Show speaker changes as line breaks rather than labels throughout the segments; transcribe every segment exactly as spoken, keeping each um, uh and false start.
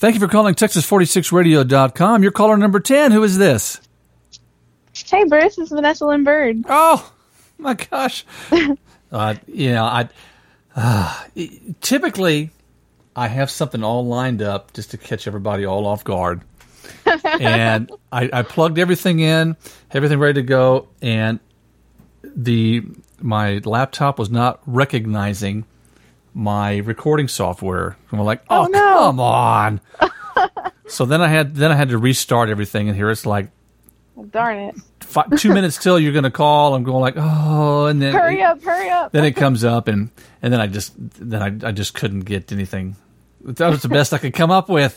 Thank you for calling Texas forty-six radio dot com. You're caller number ten. Who is this?
Hey, Bruce. It's Vanessa Lynn Bird.
Oh, my gosh. uh, you know, I uh, typically I have something all lined up just to catch everybody all off guard. And I, I plugged everything in, everything ready to go, and the my laptop was not recognizing my recording software. And we're like, oh,
oh no.
come on. So then I had then I had to restart everything, and here it's like,
well, darn it.
Five, two minutes till you're going to call. I'm going like, oh, and then
hurry up, hurry up.
Then it comes up, and, and then I just then I I just couldn't get anything. That was the best I could come up with.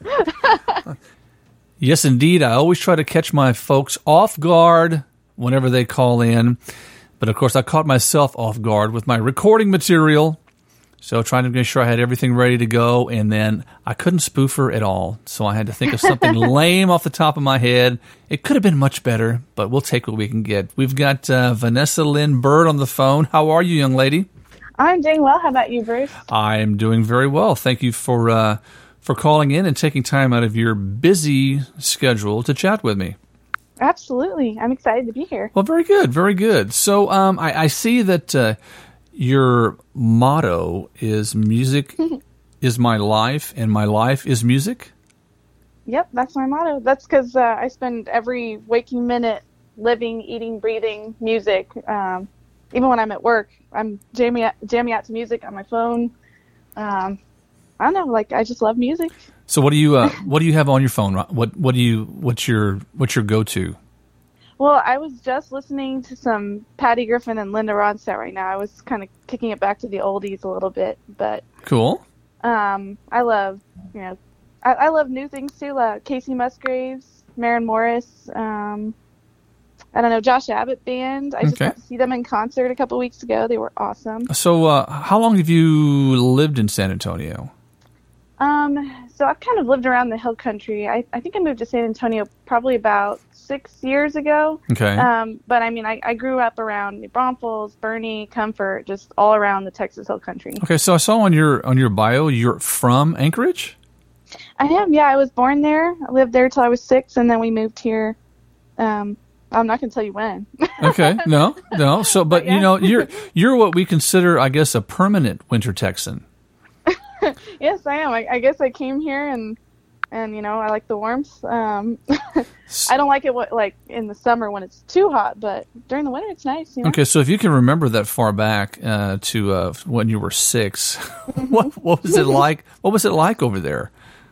Yes, indeed. I always try to catch my folks off guard whenever they call in, but of course I caught myself off guard with my recording material. So trying to make sure I had everything ready to go, and then I couldn't spoof her at all. So I had to think of something lame off the top of my head. It could have been much better, but we'll take what we can get. We've got uh, Vanessa Lynn Bird on the phone. How are you, young lady?
I'm doing well. How about you, Bruce?
I'm doing very well. Thank you for uh, for calling in and taking time out of your busy schedule to chat with me.
Absolutely. I'm excited to be here.
Well, very good, very good. So um, I, I see that... Uh, your motto is music is my life, and my life is music?
Yep, that's my motto. That's because uh, I spend every waking minute living, eating, breathing music. Um, even when I'm at work, I'm jamming out, jamming out to music on my phone. Um, I don't know, like I just love music.
So what do you uh, what do you have on your phone? What what do you what's your what's your go-to?
Well, I was just listening to some Patty Griffin and Linda Ronstadt right now. I was kind of kicking it back to the oldies a little bit, but
cool.
Um, I love, you know, I, I love new things too. Like Casey Musgraves, Maren Morris. Um, I don't know, Josh Abbott Band. I just
okay.
got to see them in concert a couple weeks ago. They were awesome.
So, uh, how long have you lived in San Antonio?
Um, so I've kind of lived around the hill country. I, I think I moved to San Antonio probably about six years ago.
Okay.
Um, but I mean, I, I grew up around New Braunfels, Bernie, Comfort, just all around the Texas hill country.
Okay, so I saw on your on your bio you're from Anchorage?
I am, yeah. I was born there. I lived there till I was six, and then we moved here. Um, I'm not going to tell you when.
Okay, no, no. So, but
yeah.
you know, you're you're what we consider, I guess, a permanent winter Texan.
Yes, I am. I, I guess I came here and, and you know, I like the warmth. Um, I don't like it what, like in the summer when it's too hot, but during the winter it's nice. You know?
Okay, so if you can remember that far back uh, to uh, when you were six, what what was it like? What was it like over there?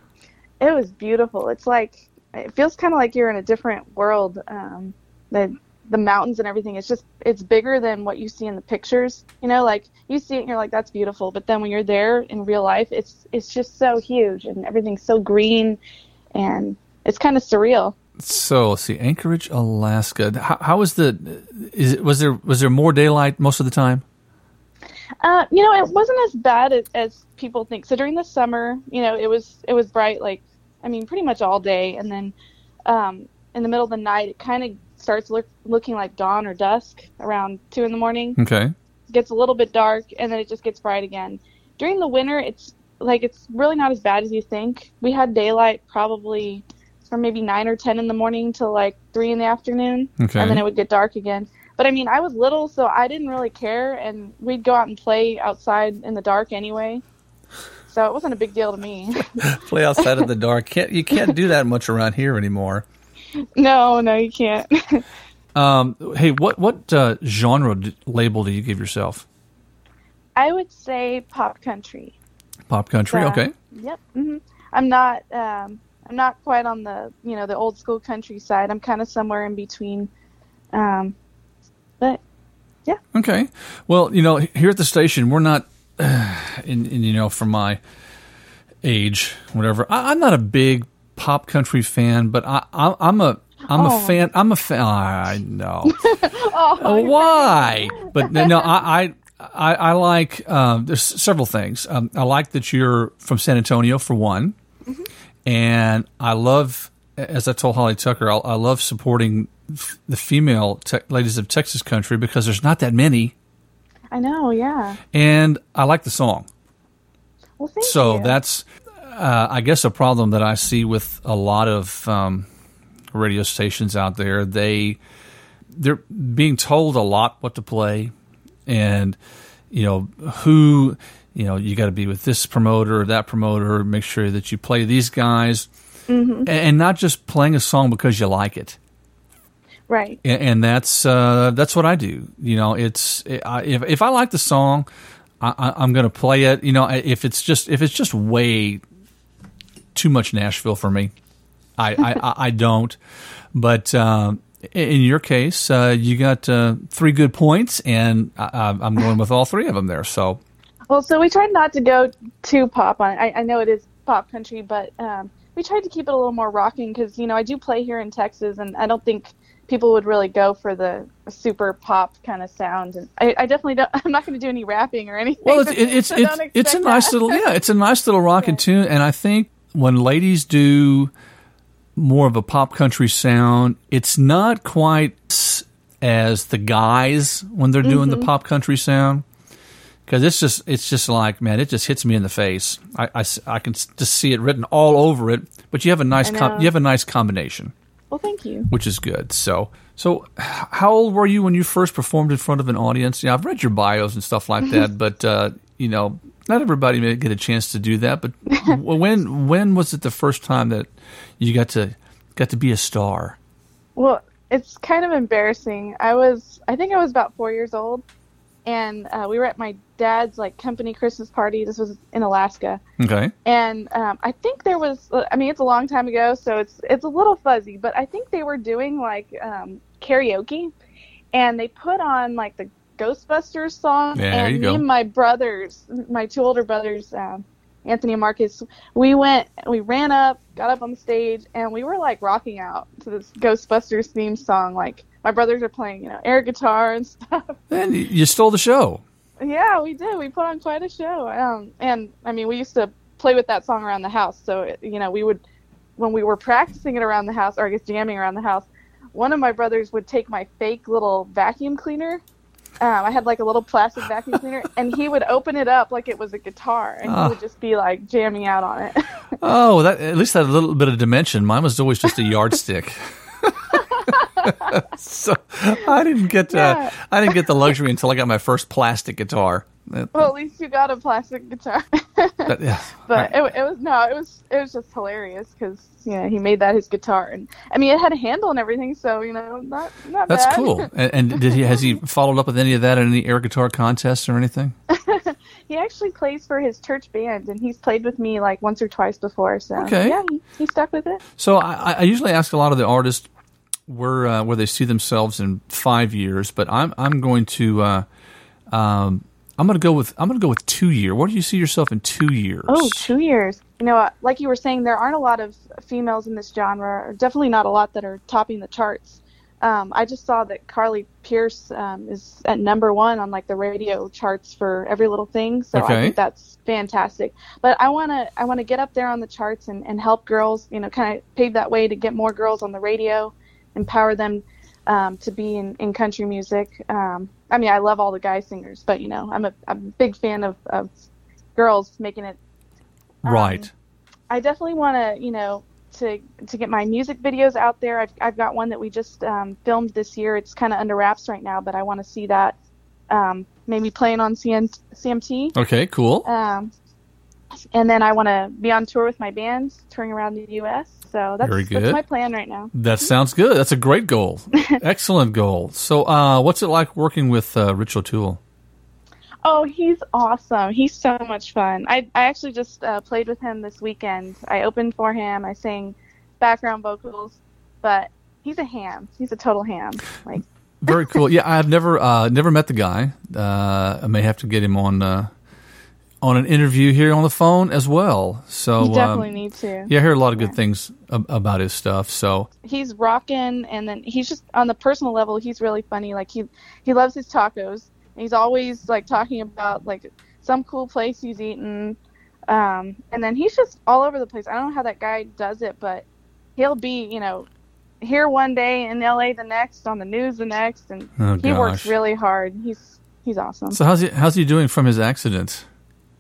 It was beautiful. It's like it feels kind of like you're in a different world. Um, the the mountains and everything. It's just it's bigger than what you see in the pictures. You know, like you see it and you're like, that's beautiful. But then when you're there in real life, it's it's just so huge and everything's so green, and it's kind of surreal.
So let's see, Anchorage, Alaska. How, how was the? Is it, was there was there more daylight most of the time?
Uh, you know, it wasn't as bad as, as people think. So during the summer, you know, it was it was bright, like I mean, pretty much all day, and then um, in the middle of the night, it kind of starts look, looking like dawn or dusk around two in the morning.
Okay.
It gets a little bit dark, and then it just gets bright again. During the winter, it's like it's really not as bad as you think. We had daylight probably from maybe nine or ten in the morning till like three in the afternoon,
okay.
and then it would get dark again. But I mean, I was little, so I didn't really care, and we'd go out and play outside in the dark anyway. So it wasn't a big deal to me.
Play outside in the dark. Can't you can't do that much around here anymore.
No, no, you can't.
um, hey, what what uh, genre d- label do you give yourself?
I would say pop country.
Pop country,
uh,
okay.
Yep. Mm-hmm. I'm not. Um, I'm not quite on the you know the old school country side. I'm kind of somewhere in between. Um, but yeah.
Okay. Well, you know, here at the station, we're not. Uh, in, in you know, from my age, whatever. I, I'm not a big pop country fan, but I, I, I'm a I'm
oh.
a fan. I'm a fan. I know.
oh,
Why? But no, I I I, I like. Um, there's several things. Um, I like that you're from San Antonio for one,
mm-hmm.
and I love, as I told Holly Tucker, I, I love supporting f- the female te- ladies of Texas country because there's not that many.
I know, yeah.
And I like the song.
Well, thank
so
you.
that's uh, I guess a problem that I see with a lot of um, radio stations out there, they they're being told a lot what to play, and you know who you know you got to be with this promoter or that promoter. Make sure that you play these guys, mm-hmm. and, and not just playing a song because you like it.
Right.
And, and that's uh, that's what I do. You know, it's I, if if I like the song, I, I, I'm going to play it. You know, if it's just if it's just way too much Nashville for me, I I, I don't. But um, in your case, uh, you got uh, three good points, and I, I'm going with all three of them there. So,
well, so we tried not to go too pop on it. I, I know it is pop country, but um, we tried to keep it a little more rocking because you know I do play here in Texas, and I don't think people would really go for the super pop kind of sound, and I, I definitely don't. I'm not going to do any rapping or anything.
Well, it's it's
so
it's, it's a nice
that.
little yeah, it's a nice little rocking yeah. tune, and I think when ladies do more of a pop country sound, it's not quite as the guys when they're doing mm-hmm. the pop country sound, because it's just it's just like man, it just hits me in the face. I, I, I can just see it written all over it, but you have a nice com- you have a nice combination.
Well, thank you.
Which is good. So, so how old were you when you first performed in front of an audience? Yeah, I've read your bios and stuff like that, but uh, you know, not everybody may get a chance to do that. But when when was it the first time that you got to got to be a star?
Well, it's kind of embarrassing. I was, I think I was about four years old, and uh, we were at my dad's like company Christmas party. This was in Alaska.
Okay.
And um, I think there was, I mean, it's a long time ago, so it's it's a little fuzzy, but I think they were doing like um, karaoke, and they put on like the Ghostbusters song.
Yeah,
and
there you
me
go.
and my brothers, my two older brothers, um, Anthony and Marcus, we went, we ran up, got up on the stage, and we were like rocking out to this Ghostbusters theme song. Like my brothers are playing, you know, air guitar and stuff.
And you stole the show.
Yeah, we did. We put on quite a show. Um, and I mean, we used to play with that song around the house. So, it, you know, we would, when we were practicing it around the house, or I guess jamming around the house, one of my brothers would take my fake little vacuum cleaner. Um, I had like a little plastic vacuum cleaner, and he would open it up like it was a guitar, and oh. he would just be like jamming out on it.
Oh, that at least had a little bit of dimension. Mine was always just a yardstick. So I didn't get uh, yeah. I didn't get the luxury until I got my first plastic guitar.
Well, at least you got a plastic guitar.
but yeah,
but right. it, it was no, it was it was just hilarious because you know he made that his guitar, and I mean it had a handle and everything, so you know not not
That's
bad.
cool. And, and did he has he followed up with any of that in any air guitar contests or anything?
He actually plays for his church band, and he's played with me like once or twice before. So
okay.
yeah, he, he stuck with it.
So I, I usually ask a lot of the artists where uh, where they see themselves in five years, but I'm I'm going to uh, um, I'm going to go with I'm going to go with two year. Where do you see yourself in two years?
Oh, two years. You know, like you were saying, there aren't a lot of females in this genre, or definitely not a lot that are topping the charts. Um, I just saw that Carly Pearce um, is at number one on like the radio charts for Every Little Thing, so
okay.
I think that's fantastic. But I want to I want to get up there on the charts and, and help girls, you know, kind of pave that way to get more girls on the radio, empower them um, to be in, in country music. Um, I mean, I love all the guy singers, but, you know, I'm a, I'm a big fan of, of girls making it. Um,
right.
I definitely want to, you know, to to get my music videos out there. I've, I've got one that we just um, filmed this year. It's kind of under wraps right now, but I want to see that um, maybe playing on C M T.
Okay, cool.
Um, and then I want to be on tour with my band, touring around the U S So that's,
Very good.
that's my plan right now.
That sounds good. That's a great goal. Excellent goal. So uh, what's it like working with uh, Rich O'Toole?
Oh, he's awesome. He's so much fun. I, I actually just uh, played with him this weekend. I opened for him. I sang background vocals, but he's a ham. He's a total ham. Like
Very cool. Yeah, I've never uh, never met the guy. Uh, I may have to get him on uh, on an interview here on the phone as well. So
you definitely
um,
need to.
Yeah, I hear a lot of good
yeah.
things ab- about his stuff. So
he's rocking, and then he's just on the personal level. He's really funny. Like he he loves his tacos. He's always like talking about like some cool place he's eaten, um, and then he's just all over the place. I don't know how that guy does it, but he'll be, you know, here one day in L A the next, on the news the next, and
oh,
he works really hard. He's he's awesome.
So how's he how's he doing from his accident?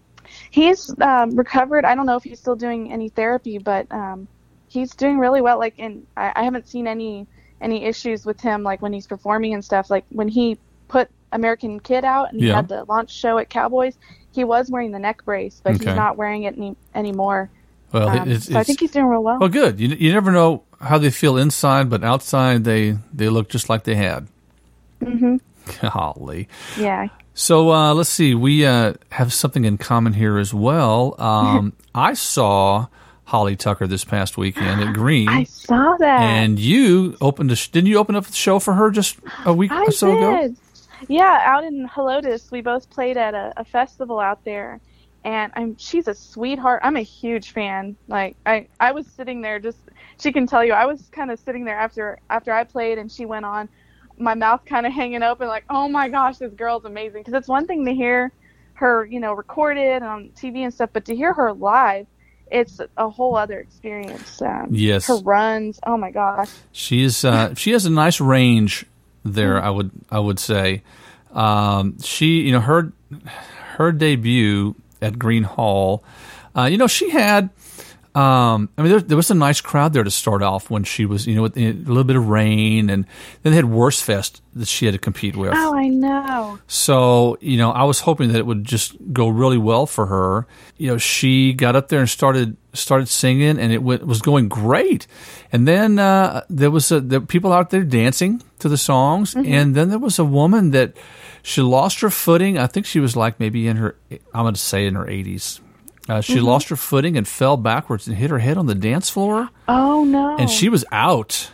He's um, recovered. I don't know if he's still doing any therapy, but um, he's doing really well. Like, and I, I haven't seen any any issues with him, like when he's performing and stuff. Like when he put American Kid out and he
Yeah.
had the launch show at Cowboys, he was wearing the neck brace, but
Okay.
he's not wearing it any anymore.
Well,
Um,
it's,
so I
it's
think he's doing real well.
well, good. You you never know how they feel inside, but outside they they look just like they had.
hmm
Golly.
Yeah.
So uh, let's see. We uh, have something in common here as well. Um, I saw Holly Tucker this past weekend at Green,
I saw that.
and you opened a sh- didn't you open up the show for her just a week
I
or so ago?
did. Yeah, out in Helotes, we both played at a, a festival out there, and I'm she's a sweetheart. I'm a huge fan. Like I, I was sitting there just she can tell you I was kind of sitting there after after I played and she went on, my mouth kind of hanging open like, oh my gosh, this girl's amazing. Because it's one thing to hear her, you know, recorded and on T V and stuff, but to hear her live, it's a whole other experience. Um,
Yes.
her runs, oh my gosh.
She is. Uh, she has a nice range there.
Mm-hmm.
I would. I would say. Um, she. You know her. Her debut at Green Hall. Uh, you know she had. Um, I mean, there, there was a nice crowd there to start off when she was. You know, with a little bit of rain, and then they had Worst Fest that she had to compete with.
Oh, I know.
So, you know, I was hoping that it would just go really well for her. You know, she got up there and started started singing, and it went, was going great. And then uh, there was a, there were people out there dancing to the songs,
Mm-hmm.
and then there was a woman that she lost her footing. I think she was like maybe in her, I'm going to say in her eighties. Uh, she
Mm-hmm.
lost her footing and fell backwards and hit her head on the dance floor,
Oh no.
and she was out.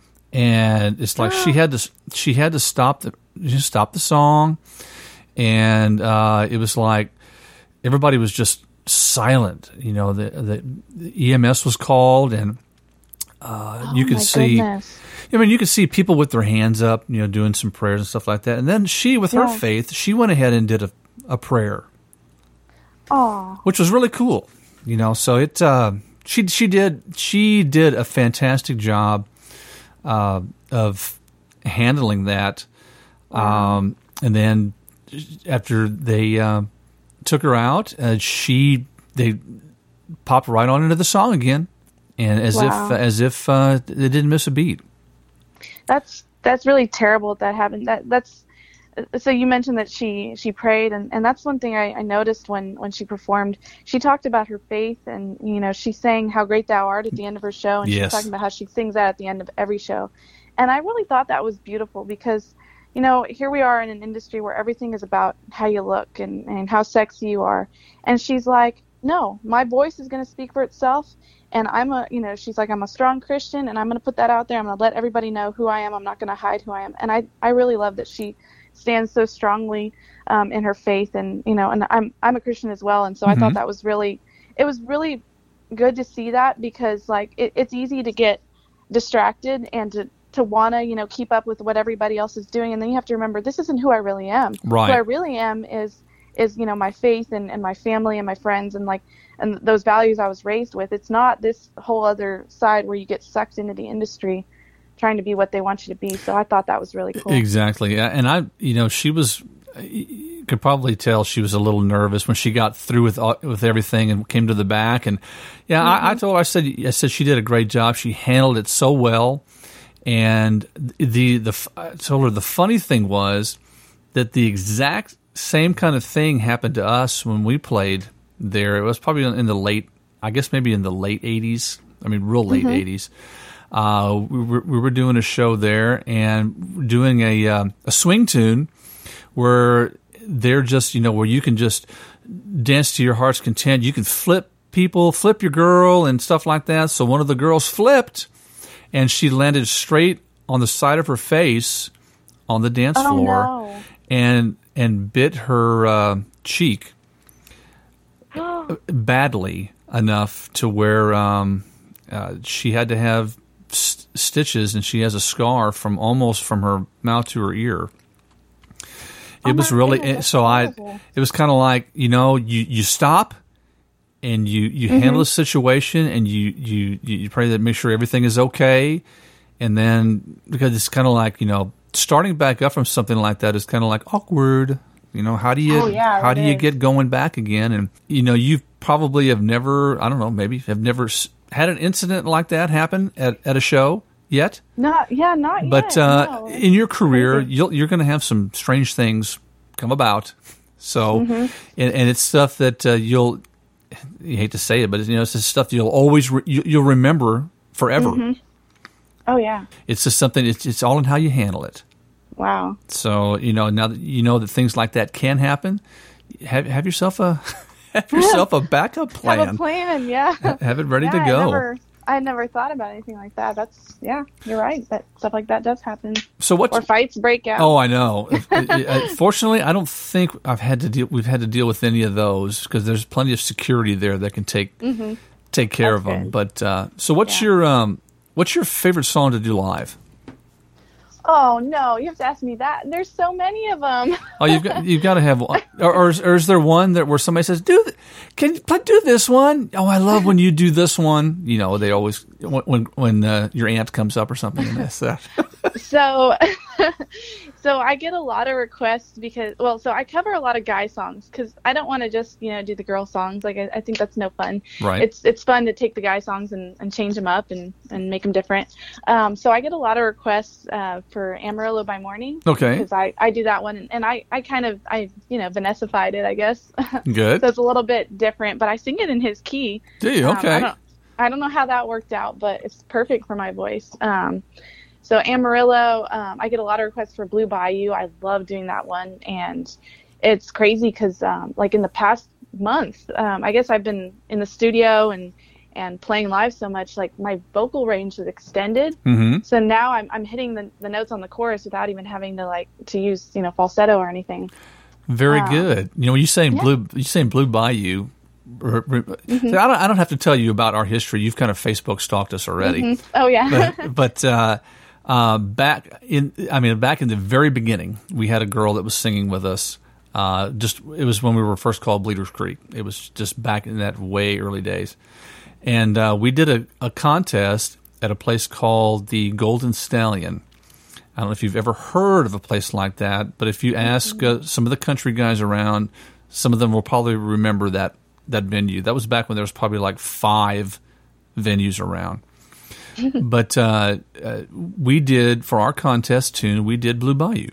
And it's like she had to she had to stop the just stop the song, and uh, it was like everybody was just silent. You know, the the, the E M S was called, and uh,
Oh,
you could
my
see.
goodness.
I mean, you could see people with their hands up, you know, doing some prayers and stuff like that. And then she, with her
Yeah.
faith, she went ahead and did a, a prayer,
Oh,
which was really cool. You know, so it uh, she she did she did a fantastic job uh, of handling that. Um, and then after they uh, took her out, uh, she they popped right on into the song again, and as
Wow.
if as if uh, they didn't miss a beat.
that's that's really terrible that happened. That that's so you mentioned that she she prayed, and, and that's one thing I, I noticed when, when she performed. She talked about her faith, and you know she sang "How Great Thou Art" at the end of her show, and she
Yes.
was talking about how she sings that at the end of every show. And I really thought that was beautiful because, you know, here we are in an industry where everything is about how you look and, and how sexy you are. And she's like, no, my voice is going to speak for itself. And I'm a, you know, she's like, I'm a strong Christian, and I'm going to put that out there. I'm going to let everybody know who I am. I'm not going to hide who I am. And I, I really love that she stands so strongly um, in her faith. And, you know, and I'm, I'm a Christian as well. And so I thought that was really, it was really good to see that because, like, it, it's easy to get distracted and to, to want to, you know, keep up with what everybody else is doing. And then you have to remember, this isn't who I really am.
Right.
Who I really am is, is, you know, my faith and, and my family and my friends and like, and those values I was raised with. It's not this whole other side where you get sucked into the industry trying to be what they want you to be. So I thought that was really cool.
Exactly. And I, you know, she was, you could probably tell she was a little nervous when she got through with all- with everything and came to the back. And yeah, I, I told her, I said, I said she did a great job. She handled it so well. And the, the, I told her the funny thing was that the exact same kind of thing happened to us when we played there. It was probably in the late, I guess maybe in the late eighties. I mean, real late eighties. Uh, we were, we were doing a show there and doing a, um, a swing tune where they're just, you know, where you can just dance to your heart's content. You can flip people, flip your girl and stuff like that. So one of the girls flipped and she landed straight on the side of her face on the dance
Oh,
floor
no.
and, and bit her uh, cheek badly enough to where um, uh, she had to have st- stitches, and she has a scar from almost from her mouth to her ear. It
Oh
was
my
really
goodness,
so.
that's
I
horrible.
it was kind of like, you know, you, you stop and you, you
Mm-hmm.
handle the situation, and you, you you pray that make sure everything is okay, and then because it's kind of like, you know, starting back up from something like that is kind of like awkward. You know, how do you
Oh, yeah,
how
it
do you
is.
get going back again? And you know, you probably have never, I don't know, maybe have never s- had an incident like that happen at, at a show yet.
Not, yeah, not
But
yet.
uh,
no.
in your career,
Crazy.
you'll, you're going to have some strange things come about. So,
Mm-hmm.
and, and it's stuff that uh, you'll, you hate to say it, but you know, it's just stuff you'll always re- you, you'll remember forever.
Mm-hmm. Oh, yeah.
It's just something. It's it's all in how you handle it.
Wow.
So you know, now that you know that things like that can happen, have have yourself a have yourself a backup plan.
Have a plan, yeah.
Have it ready
yeah,
to
I
go.
never, I had never thought about anything like that. That's, yeah, you're right. That stuff like that does happen.
So what?
Or fights break out.
Oh, I know. If- it- it- Fortunately, I don't think I've had to deal. We've had to deal with any of those because there's plenty of security there that can take
Mm-hmm.
take care
That's
of them.
good.
But uh, so, what's
Yeah.
your um, what's your favorite song to do live?
Oh, no, you have to ask me that. There's so many of them.
Oh, you've got you've got to have one. Or, or, is, or is there one that where somebody says, "Do th- can you play, do this one?" Oh, I love when you do this one. You know, they always when when, when uh, your aunt comes up or something and that's that.
So, so I get a lot of requests because, well, so I cover a lot of guy songs because I don't want to just, you know, do the girl songs. Like, I, I think that's no fun.
Right.
It's it's fun to take the guy songs and, and change them up and, and make them different. Um, so I get a lot of requests uh, for Amarillo by Morning.
Okay.
Because I, I do that one, and, and I, I kind of, I, you know, Vanessified it, I guess.
Good.
So it's a little bit different, but I sing it in his key.
Do you?
Um,
Okay.
I don't, I don't know how that worked out, but it's perfect for my voice. Um, so Amarillo, um, I get a lot of requests for Blue Bayou. I love doing that one, and it's crazy because, um, like in the past month, um, I guess I've been in the studio and and playing live so much, like my vocal range is extended.
Mm-hmm.
So now I'm I'm hitting the, the notes on the chorus without even having to like to use you know falsetto or anything.
Very
Um,
good. You know, when you saying
yeah.
blue, you saying Blue Bayou. r- r-
Mm-hmm.
so I don't. I don't have to tell you about our history. You've kind of Facebook stalked us already.
Oh yeah.
But, but uh, uh, back in, I mean, back in the very beginning, we had a girl that was singing with us. Uh, just it was when we were first called Bleeders Creek. It was just back in that way early days, and uh, we did a, a contest at a place called the Golden Stallion. I don't know if you've ever heard of a place like that, but if you ask uh, some of the country guys around, some of them will probably remember that that venue. That was back when there was probably like five venues around. But uh, uh, we did for our contest tune, we did Blue Bayou,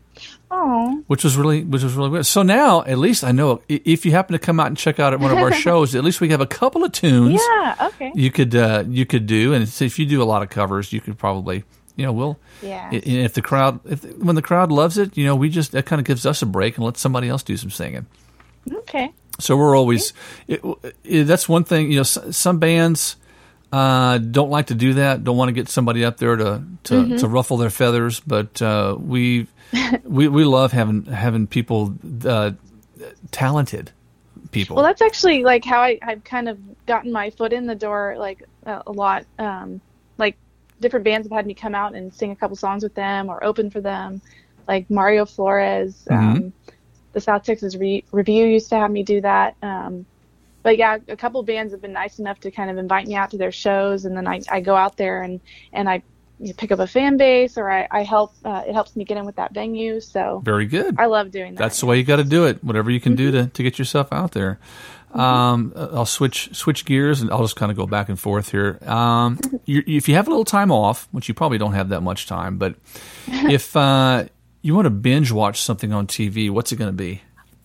Oh.
which was really which was really good. So now, at least I know i- if you happen to come out and check out at one of our shows, at least we have a couple of tunes
Yeah. Okay.
you could uh, you could do, and if you do a lot of covers, you could probably you know we'll
Yeah.
i- if the crowd if when the crowd loves it, you know we just that kind of gives us a break and let somebody else do some singing.
Okay.
So we're always it, it, that's one thing. You know, s- some bands uh, don't like to do that. Don't want to get somebody up there to to,
Mm-hmm.
to ruffle their feathers. But uh, we we we love having having people uh, talented people.
Well, that's actually like how I, I've kind of gotten my foot in the door like uh, a lot. Um, like different bands have had me come out and sing a couple songs with them or open for them. Like Mario Flores, um, the South Texas Re- Review used to have me do that. Um, but yeah, a couple bands have been nice enough to kind of invite me out to their shows, and then I, I go out there and and I you know, pick up a fan base, or I, I help. Uh, it helps me get in with that venue. So
Very good.
I love doing that.
That's the way you got to do it. Whatever you can do to, to get yourself out there. Um, I'll switch switch gears and I'll just kind of go back and forth here. Um, you, if you have a little time off, which you probably don't have that much time, but if uh, you want to binge watch something on T V, what's it going to be?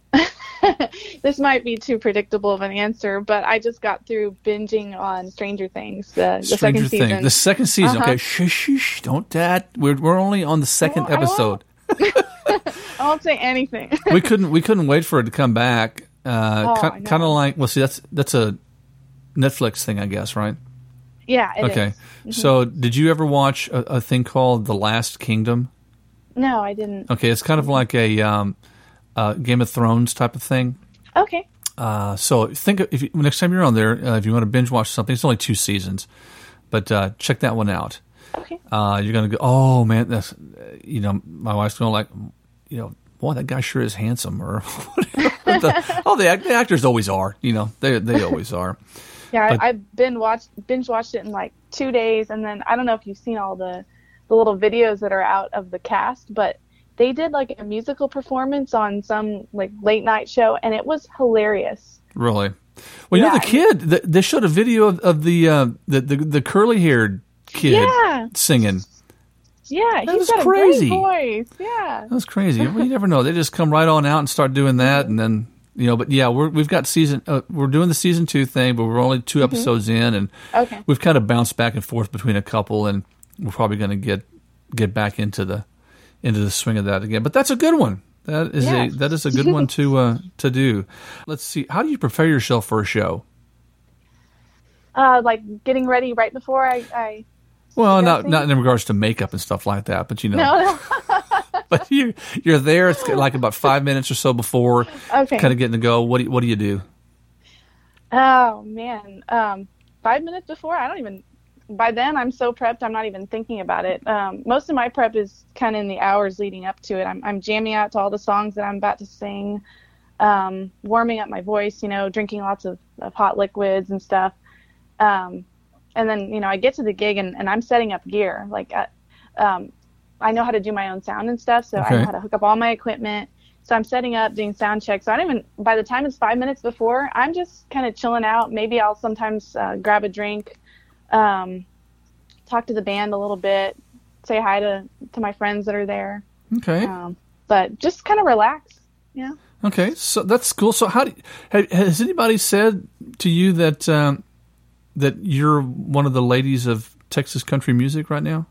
This might be too predictable of an answer, but I just got through binging on Stranger Things, the, the
Stranger
second season.
Things. The second season.
Uh-huh.
Okay, shh, shh, shh, don't that. We're we're only on the second
Well, I
episode.
I won't say anything.
we couldn't we couldn't wait for it to come back. Uh,
Oh, I
ki-
know.
kind of like well, see that's that's a Netflix thing, I guess, right?
Yeah, it
Okay.
is.
So, did you ever watch a, a thing called The Last Kingdom?
No, I didn't.
Okay, it's kind of like a um, uh, Game of Thrones type of thing.
Okay.
Uh, so, think of, if you, next time you're on there, uh, if you want to binge watch something, it's only two seasons, but uh, check that one out.
Okay.
Uh, you're gonna go, oh man, that's you know, my wife's going like, you know, boy, that guy sure is handsome, or whatever. the, oh, the, act- the actors always are, you know, they they always are.
Yeah,
But-
I, I've been watched binge watched it in like two days, and then I don't know if you've seen all the the little videos that are out of the cast, but they did like a musical performance on some like late night show, and it was hilarious.
Really? Well, you
Yeah.
know, the kid, the, they showed a video of, of the, uh, the the the curly haired kid
Yeah.
singing.
Yeah,
That
he's
was
got
crazy.
a great voice. Yeah.
That was crazy. Well, you never know. They just come right on out and start doing that, and then you know. But yeah, we're we've got season. Uh, we're doing the season two thing, but we're only two
Mm-hmm.
episodes in, and
Okay.
we've kind of bounced back and forth between a couple, and we're probably going to get get back into the into the swing of that again. But that's a good one. That is
Yeah.
a that is a good one to uh, to do. Let's see. How do you prepare yourself for a show?
Uh, like getting ready right before I. I
Well, not
Dressing?
not in regards to makeup and stuff like that, but you know.
no, no.
But you you're there. It's like about five minutes or so before,
Okay.
kind of getting to go. What do you, what do you do?
Oh man, um, five minutes before, I don't even. By then, I'm so prepped, I'm not even thinking about it. Um, most of my prep is kind of in the hours leading up to it. I'm, I'm jamming out to all the songs that I'm about to sing, um, warming up my voice, you know, drinking lots of, of hot liquids and stuff. Um, and then, you know, I get to the gig and, and I'm setting up gear. Like, I, um, I know how to do my own sound and stuff, so I
Okay.
know how to hook up all my equipment. So I'm setting up, doing sound checks. So I don't even, by the time it's five minutes before, I'm just kind of chilling out. Maybe I'll sometimes uh, grab a drink, um, talk to the band a little bit, say hi to, to my friends that are there.
Okay.
Um, but just kind of relax, you know?
Okay. So that's cool. So how do you, ha- has anybody said to you that um, that you're one of the ladies of Texas country music right now?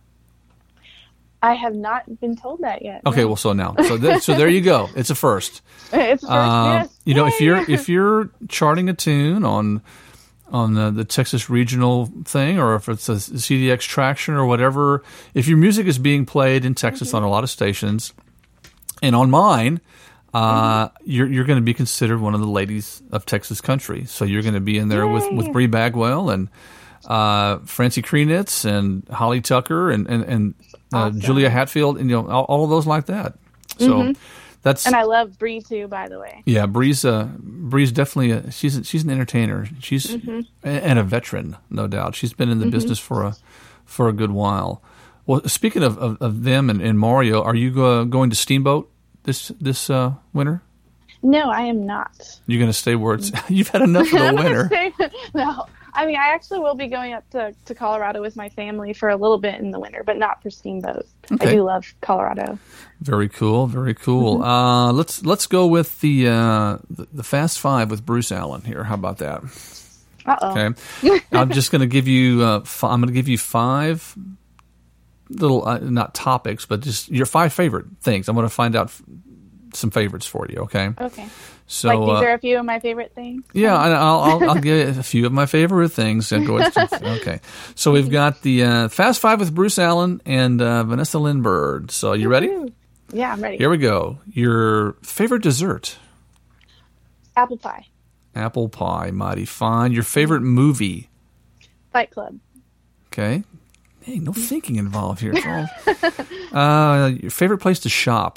I have not been told that yet.
Okay.
no.
Well, so now, so th- so there you go. It's a first.
It's first,
Um,
yes.
You know, if
Yay!
you're if you're charting a tune on on the, the Texas regional thing, or if it's a C D X Traction or whatever, if your music is being played in Texas
Mm-hmm.
on a lot of stations, and on mine, uh,
Mm-hmm.
you're you're going to be considered one of the ladies of Texas country. So you're going to be in there with with
Yay.
Bree Bagwell and uh, Francie Krenitz and Holly Tucker and and, and uh,
Awesome.
Julia Hatfield, and you know all, all of those like that. So that's
And I love Bree too, by the way.
yeah, Bree's uh, Bree's definitely a, she's a, she's an entertainer. She's
Mm-hmm.
and a veteran, no doubt. She's been in the business for a for a good while. Well, speaking of, of, of them and, and Mario, are you uh, going to Steamboat this this uh, winter?
No, I am not.
You're going to stay where it's. You've had enough of the
I'm gonna
winter.
say- no, I mean, I actually will be going up to, to Colorado with my family for a little bit in the winter, but not for Steamboat.
Okay.
I do love Colorado.
Very cool, very cool.
Mm-hmm.
Uh, let's let's go with the, uh, the the Fast Five with Bruce Allen here. How about that?
Uh-oh.
Okay, I'm just going to give you. Uh, f- I'm going to give you five little, uh, not topics, but just your five favorite things. I'm going to find out f- some favorites for you. Okay,
Okay.
so
like, these
uh,
are a few of my favorite things.
yeah, I- I'll, I'll I'll give you a few of my favorite things. And go okay, so we've got the uh, Fast Five with Bruce Allen and uh, Vanessa Lindbergh. So you ready?
Woo. Yeah, I'm ready.
Here we go. Your favorite dessert.
Apple pie.
Apple pie, mighty fine. Your favorite movie?
Fight Club.
Okay. Hey, no thinking involved here. It's all- uh, your favorite place to shop?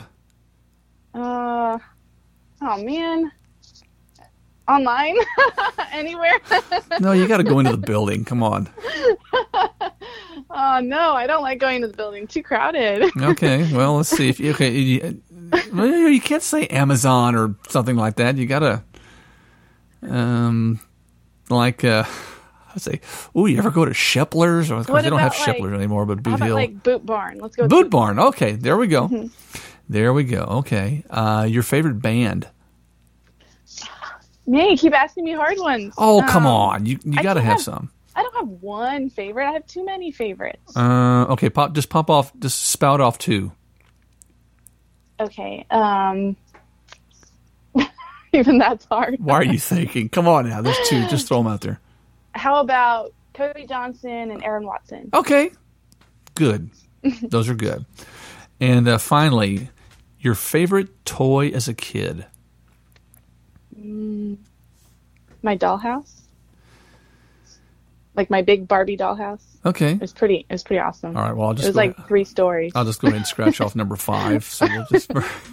Uh, oh, man. Online? Anywhere?
No, you got to go into the building. Come on.
Oh, no, I don't like going to the building. Too crowded.
Okay. Well, let's see if you, okay. You, well, you can't say Amazon or something like that. You got to, um, like, uh, I'd say, oh, you ever go to Shepler's? Or, of course,
What
they don't have
about, like-
Shepler's anymore, but
How
Boot
about,
Hill.
like, Boot Barn? Let's go with
Boot Barn. Okay, there we go. There we go. Okay. Uh, your favorite band?
Man, you keep asking me hard ones.
Oh, come
Um,
on. You you
I
got to
can't
have
have-
some.
I don't have one favorite. I have too many favorites.
Uh, okay, pop. Just pop off. Just spout off two.
Okay. Um, even that's hard.
Why are you thinking? Come on now. There's two. Just throw them out there.
How about Cody Johnson and Aaron Watson?
Okay. Good. Those are good. And uh, finally, your favorite toy as a kid?
My dollhouse. Like my big Barbie dollhouse.
Okay.
It was pretty. It was pretty awesome.
All right. Well, I'll
It
just
was
go
like
ahead-
three stories.
I'll just go ahead and scratch off number five. So we'll just.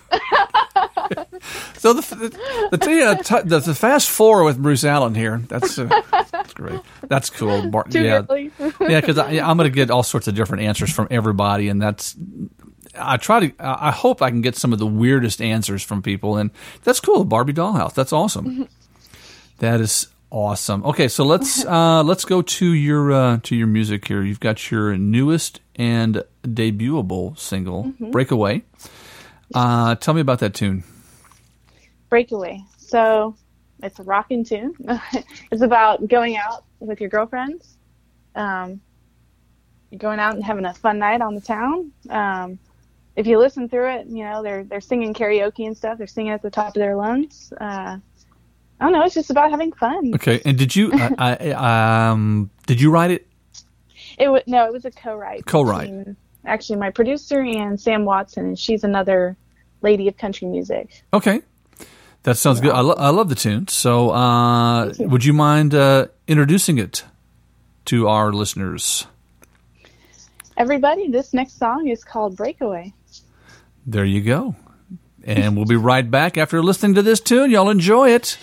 So the the, the, uh, t- the the Fast Four with Bruce Allen here. That's, uh, that's great. That's cool. Bar-
Too
yeah,
early.
yeah. Because I'm going to get all sorts of different answers from everybody, and that's I try to. I hope I can get some of the weirdest answers from people, and that's cool. Barbie dollhouse. That's awesome. That is awesome. Okay, so let's uh, let's go to your uh, to your music here. You've got your newest and debutable single, mm-hmm. "Breakaway." Uh, tell me about that tune.
Breakaway. So it's a rockin' tune. It's about going out with your girlfriends. Um, you're going out and having a fun night on the town. Um, if you listen through it, you know, they're they're singing karaoke and stuff. They're singing at the top of their lungs. Uh, I don't know. It's just about having fun.
Okay. And did you I, I, um did you write it?
It was no. It was a co-write.
Co-write.
Between, actually, my producer and Sam Watson, and she's another lady of country music.
Okay. That sounds yeah. good. I, lo- I love the tune. So, uh, you. would you mind uh, introducing it to our listeners?
Everybody, this next song is called "Breakaway."
There you go. And we'll be right back after listening to this tune. Y'all enjoy it.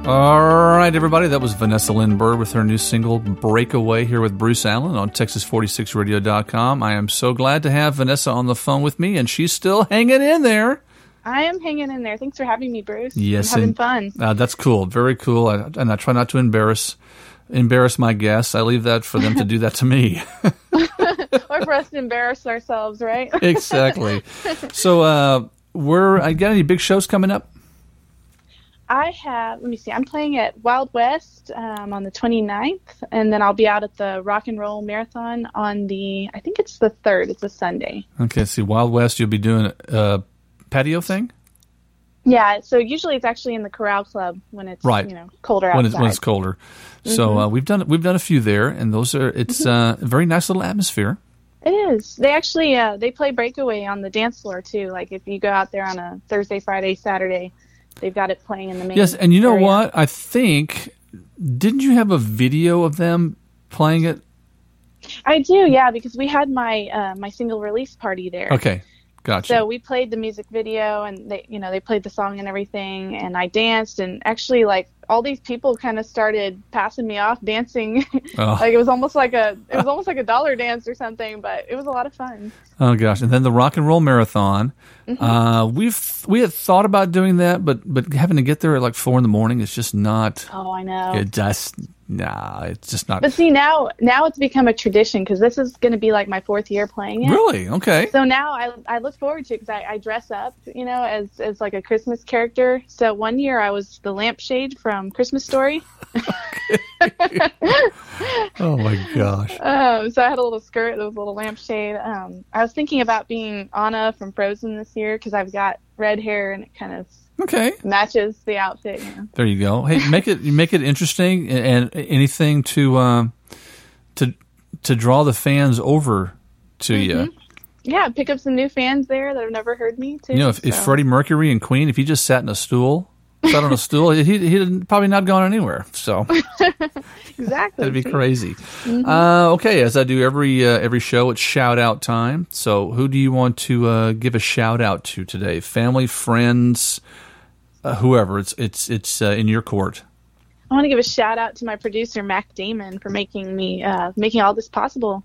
All right, everybody. That was Vanessa Lynn Bird with her new single, Breakaway, here with Bruce Allen on Texas forty-six radio dot com. I am so glad to have Vanessa on the phone with me, and she's still hanging in there.
I am hanging in there. Thanks for having me, Bruce.
Yes.
I'm having
and,
fun.
Uh, that's cool. Very cool. I, and I try not to embarrass embarrass my guests. I leave that for them to do that to me.
Or for us to embarrass ourselves, right?
Exactly. So, uh, we're, I got any big shows coming up?
I have, let me see, I'm playing at Wild West um, on the twenty-ninth, and then I'll be out at the Rock and Roll Marathon on the, I think it's the third. It's a Sunday.
Okay, see, Wild West, you'll be doing a patio thing?
Yeah, so usually it's actually in the Corral Club when it's
right.
you know colder outside.
When it's, when it's colder. Mm-hmm. So uh, we've done we've done a few there, and those are it's mm-hmm. uh, a very nice little atmosphere.
It is. They actually uh, they play Breakaway on the dance floor too. Like if you go out there on a Thursday, Friday, Saturday, they've got it playing in the main.
Yes, and you know
area.
what? I think didn't you have a video of them playing it?
I do, yeah, because we had my uh, my single release party there.
Okay. Gotcha.
So we played the music video, and they, you know, they played the song and everything, and I danced, and actually, like, all these people kind of started passing me off dancing. Oh. Like it was almost like a it was almost like a dollar dance or something, but it was a lot of fun.
Oh gosh! And then the Rock and Roll Marathon. Mm-hmm. Uh, we've we had thought about doing that, but but having to get there at like four in the morning is just not.
Oh, I know.
It just nah, it's just not.
But see, now now it's become a tradition because this is going to be like my fourth year playing it.
Really? Okay.
So now I I look forward to it because I, I dress up, you know, as as like a Christmas character. So one year I was the lampshade from Christmas Story.
Oh my gosh!
Um, so I had a little skirt that was a little lampshade. Um, I was thinking about being Anna from Frozen this year because I've got red hair and it kind of
okay
matches the outfit. You know?
There you go. Hey, make it make it interesting and, and anything to um, to to draw the fans over to mm-hmm. you.
Yeah, pick up some new fans there that have never heard me too.
You know, if, so. if Freddie Mercury and Queen, if he just sat in a stool. Sat on a stool, he he'd probably not gone anywhere. So
exactly,
that'd be crazy. Mm-hmm. Uh, okay, as I do every uh, every show, it's shout out time. So, who do you want to uh, give a shout out to today? Family, friends, uh, whoever. It's it's it's uh, in your court.
I want to give a shout out to my producer Mac Damon for making me uh, making all this possible.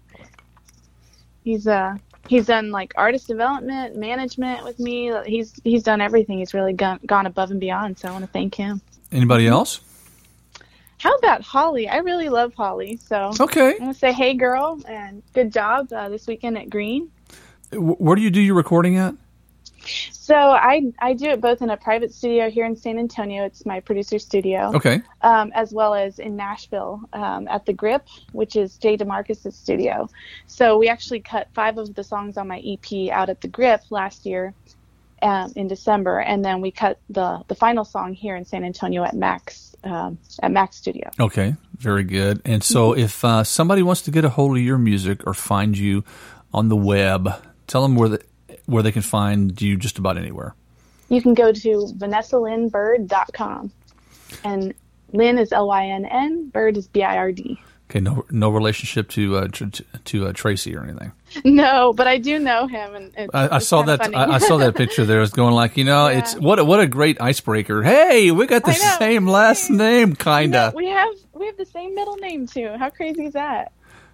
He's uh. He's done like artist development, management with me. He's he's done everything. He's really gone, gone above and beyond. So I want to thank him.
Anybody else?
How about Holly? I really love Holly. So
okay,
I want to say, hey girl, and good job uh, this weekend at Green.
Where do you do your recording at?
So I I do it both in a private studio here in San Antonio. It's my producer's studio.
Okay.
Um, as well as in Nashville um, at the Grip, which is Jay DeMarcus' studio. So we actually cut five of the songs on my E P out at the Grip last year um, in December, and then we cut the the final song here in San Antonio at Max um, at Max Studio.
Okay, very good. And so if uh, somebody wants to get a hold of your music or find you on the web, tell them where the where they can find you just about anywhere.
You can go to vanessa lynn bird dot com. And Lynn is L Y N N, Bird is B I R D.
Okay, no no relationship to uh, to, to uh, Tracy or anything.
No, but I do know him, and it's,
I, I
it's
saw that. I, I saw that picture there. It's going like, you know,
yeah.
it's what a, what a great icebreaker. Hey, we got the same last name, kinda.
You know, we have we have the same middle name too. How crazy is that?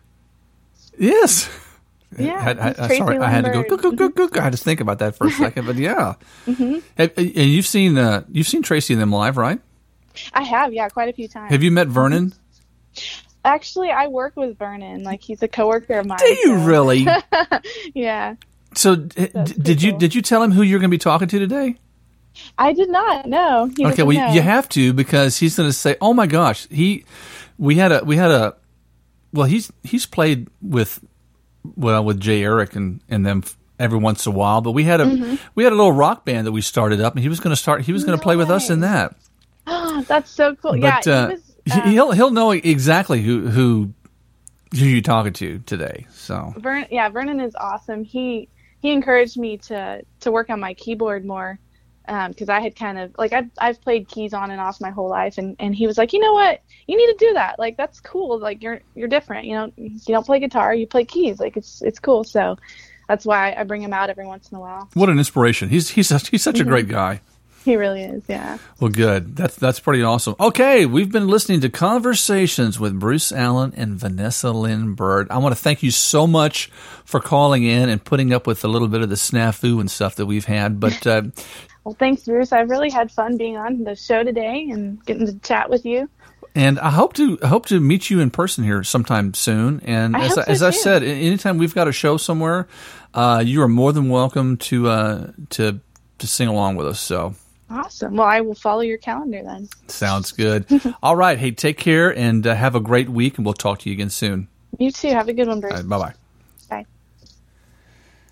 Yes.
Yeah,
I, I, I, sorry, I had to go. Go, go, go, go, go. I had to think about that for a second, but yeah. Mm-hmm. Have, and you've seen uh, you've seen Tracy and them live, right?
I have, yeah, quite a few times.
Have you met Vernon?
Actually, I work with Vernon. Like he's a coworker of mine.
Do you so. really?
Yeah.
So d- did you did you tell him who you're going to be talking to today?
I did not. No. He
okay, well
know.
you have to because he's going to say, "Oh my gosh, he." We had a we had a. Well, he's he's played with. Well, with Jay Eric and, and them every once in a while, but we had a mm-hmm. we had a little rock band that we started up, and he was going to start. He was going to no play way. with us in that.
Oh, that's so cool!
But,
yeah,
uh,
he was, uh,
he'll he'll know exactly who who who you're talking to today. So
Vernon, yeah, Vernon is awesome. He he encouraged me to to work on my keyboard more because um, I had kind of like I've I've played keys on and off my whole life, and, and he was like, you know what, you need to do that. Like that's cool. Like you're you're different. You know, you don't play guitar, you play keys. Like it's it's cool. So that's why I bring him out every once in a while.
What an inspiration! He's he's he's such mm-hmm. a great guy.
He really is, yeah.
Well, good. That's that's pretty awesome. Okay, we've been listening to Conversations with Bruce Allen and Vanessa Lynn Bird. I want to thank you so much for calling in and putting up with a little bit of the snafu and stuff that we've had. But uh,
well, thanks, Bruce. I've really had fun being on the show today and getting to chat with you.
And I hope to I hope to meet you in person here sometime soon. And
I
as,
hope
I,
so
as I
too.
said, anytime we've got a show somewhere, uh, you are more than welcome to uh, to to sing along with us. So
awesome. Well, I will follow your calendar then.
sounds good. All right. Hey, take care and uh, have a great week, and we'll talk to you again soon.
You too. Have a good one, Bruce.
All right, bye bye.